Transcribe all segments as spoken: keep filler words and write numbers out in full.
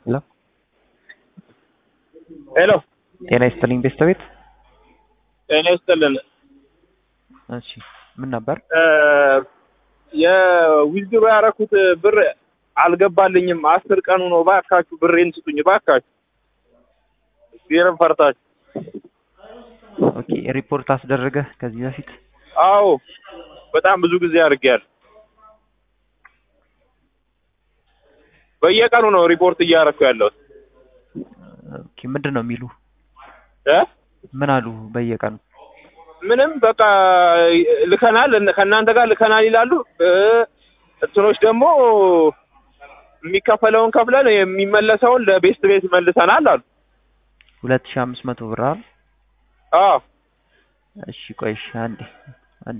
ሄሎ ሄሎ ጤና ይስጥልኝ ቤተሰቤት። ጤና ይስጥልን። እሺ ምን ነበር? የዊዝድሮ ያደረኩት ብር አልገባልኝም። አስር ቀኑ ነው። እባካችሁ ብሬን ስጡኝ እባካችሁ። ቢረም ፈርታችሁ። ኦኬ ሪፖርት አስደረገህ ከዚህ በፊት? አዎ በጣም ብዙ ጊዜ አድርጌያለሁ። በየቀኑ ነው ሪፖርት እያደረኩ ያለሁት። ኦኬ ምንድነው የሚሉ እ ምን አሉ በየቀኑ? ምንም በቃ ልከናል ከእናንተ ጋር ልከናል ይላሉ። እንትኖች ደግሞ የሚከፈለውን ከፍለን የሚመለሰውን ለቤስት ቤት መልሰናል አሉ። ሁለት ሺህ አምስት መቶ ብር አይደል? አዎ እሺ ቆይ እሺ አንዴ አንዴ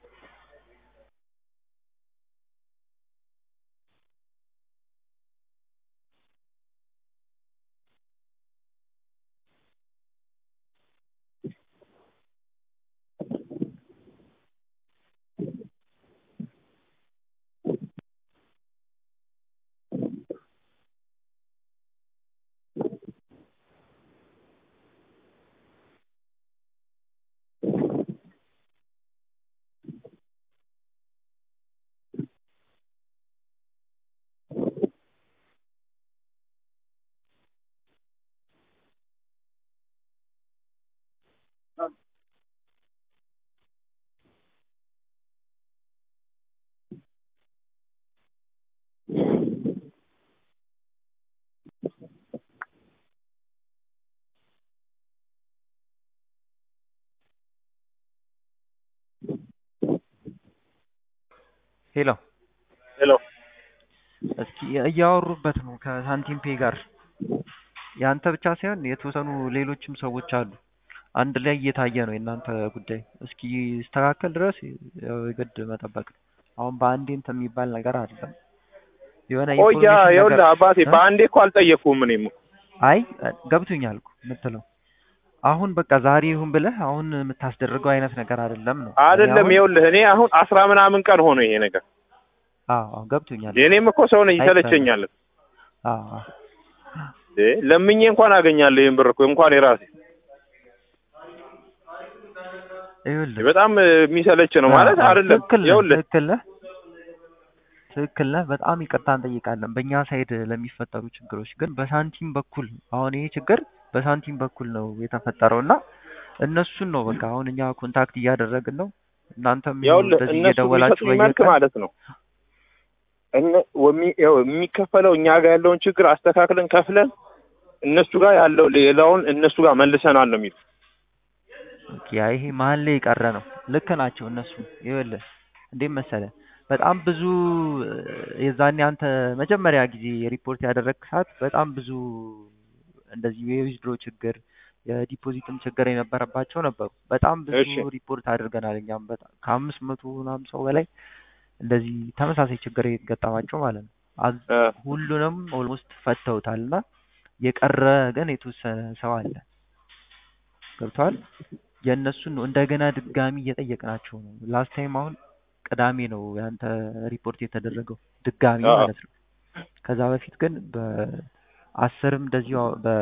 ሄሎ ሄሎ እስኪ እያወሩበት ነው ከሳንቲም ፔ ጋር። ያንተ ብቻ ሳይሆን የተወሰኑ ሌሎችም ሰዎች አሉ። አንድ ላይ እየታየ ነው የእናንተ ጉዳይ። እስኪ ስተካከል ድረስ ያው የግድ መጠበቅ ነው። አሁን በአንዴ እንትን የሚባል ነገር አይደለም። የሆነ ቆያ ይኸውልህ አባቴ በአንዴ እኮ አልጠየቅኩም እኔም። አይ ገብቶኛል እኮ የምትለው አሁን በቃ ዛሬ ይሁን ብለህ አሁን የምታስደርገው አይነት ነገር አይደለም ነው አይደለም። ይኸውልህ እኔ አሁን አስራ ምናምን ቀን ሆኖ ይሄ ነገር። አዎ አዎ ገብቶኛል። የኔም እኮ ሰው ነኝ ይሰለቸኛል። አዎ አዎ እ ለምኜ እንኳን አገኛለሁ ይሄን ብር እኮ እንኳን የራሴ ይኸውልህ በጣም የሚሰለች ነው ማለት አይደለም። ይኸውልህ ትክክል ነህ ትክክል ነህ። በጣም ይቅርታ እንጠይቃለን በእኛ ሳይድ ለሚፈጠሩ ችግሮች። ግን በሳንቲም በኩል አሁን ይሄ ችግር በሳንቲም በኩል ነው የተፈጠረውና እነሱን ነው በቃ አሁን እኛ ኮንታክት እያደረግን ነው። እናንተም እንደዚህ እየደወላችሁ መልክ ማለት ነው እነ ወሚ የሚከፈለው እኛ ጋር ያለውን ችግር አስተካክለን ከፍለን እነሱ ጋር ያለው ሌላውን እነሱ ጋር መልሰናል ነው የሚሉት። ኦኬ ይሄ መሀል ላይ የቀረ ነው። ልክ ናቸው እነሱ። ይኸውልህ እንዴት መሰለህ በጣም ብዙ የዛኔ አንተ መጀመሪያ ጊዜ ሪፖርት ያደረግክ ሰዓት በጣም ብዙ እንደዚህ የዊዝድሮ ችግር የዲፖዚትም ችግር የነበረባቸው ነበሩ። በጣም ብዙ ሪፖርት አድርገናል እኛም በጣም ከአምስት መቶ ምናምን ሰው በላይ እንደዚህ ተመሳሳይ ችግር የገጠማቸው ማለት ነው። ሁሉንም ኦልሞስት ፈተውታልና የቀረ ግን የተወሰነ ሰው አለ። ገብቷል? የእነሱን ነው እንደገና ድጋሚ እየጠየቅናቸው ነው። ላስት ታይም አሁን ቅዳሜ ነው ያንተ ሪፖርት የተደረገው ድጋሚ ማለት ነው። ከዛ በፊት ግን በአስርም እንደዚሁ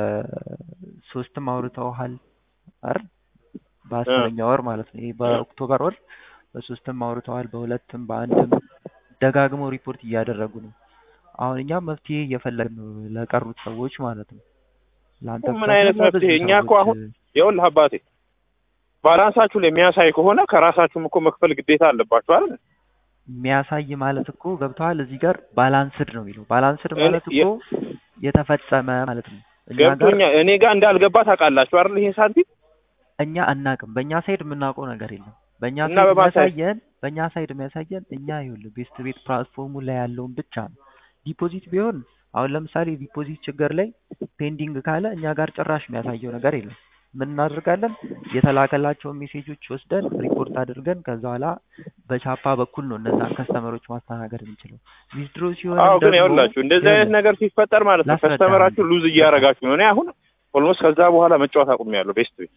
በሶስትም አውርተውሃል አይደል? በአስረኛ ወር ማለት ነው። ይሄ በኦክቶበር ወር በሶስትም አውርተዋል፣ በሁለትም በአንድም ደጋግመው ሪፖርት እያደረጉ ነው። አሁን እኛ መፍትሄ እየፈለግን ነው ለቀሩት ሰዎች ማለት ነው። ላንተ ምን አይነት መፍትሄ? እኛ እኮ አሁን ይኸውልህ አባቴ ባላንሳችሁ ለሚያሳይ ከሆነ ከራሳችሁም እኮ መክፈል ግዴታ አለባችሁ አይደል? የሚያሳይ ማለት እኮ ገብተዋል። እዚህ ጋር ባላንስድ ነው የሚለው። ባላንስድ ማለት እኮ የተፈጸመ ማለት ነው። ገብቶኛ እኔ ጋር እንዳልገባ ታውቃላችሁ አይደል? ይሄ ሳንቲም እኛ አናውቅም። በእኛ ሳይድ የምናውቀው ነገር የለም። በእኛ ሳይድ የሚያሳየን በእኛ ሳይድ የሚያሳየን እኛ ይኸውልህ ቤስት ቤት ፕላትፎርሙ ላይ ያለውን ብቻ ነው። ዲፖዚት ቢሆን አሁን ለምሳሌ ዲፖዚት ችግር ላይ ፔንዲንግ ካለ እኛ ጋር ጭራሽ የሚያሳየው ነገር የለም። ምን እናደርጋለን? የተላከላቸውን ሜሴጆች ወስደን ሪፖርት አድርገን ከዛ በኋላ በቻፓ በኩል ነው እነዛን ከስተመሮች ማስተናገድ የምንችለው። ዊዝድሮ ሲሆን አዎ ግን ይኸውላችሁ እንደዚህ አይነት ነገር ሲፈጠር ማለት ነው ከስተመራችሁ ሉዝ እያደረጋችሁ ነው። እኔ አሁን ኦልሞስት ከዛ በኋላ መጫወት አቁሜያለሁ ቤስት ቤት።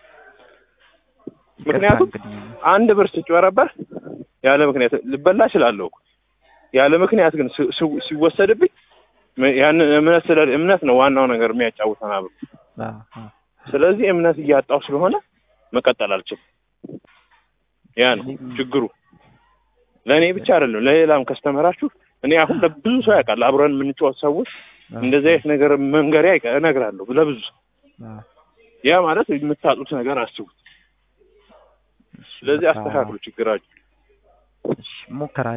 ምክንያቱም አንድ ብር ስጭወረበር ያለ ምክንያት ልበላ እችላለሁ። ያለ ምክንያት ግን ሲወሰድብኝ ያን እምነት ስለ እምነት ነው ዋናው ነገር የሚያጫውተን አብሮ። አዎ አዎ ስለዚህ እምነት እያጣው ስለሆነ መቀጠል አልችልም። ያን ችግሩ ለኔ ብቻ አይደለም ለሌላም ከስተመራችሁ እኔ አሁን ለብዙ ሰው ያውቃል አብረን የምንጫወት ሰዎች እንደዚህ አይነት ነገር መንገሪያ እነግራለሁ ለብዙ ሰው። ያ ማለት የምታጡት ነገር አስቡት። ስለዚህ አስተካክሉ ችግራችሁ። እሺ ሙከራ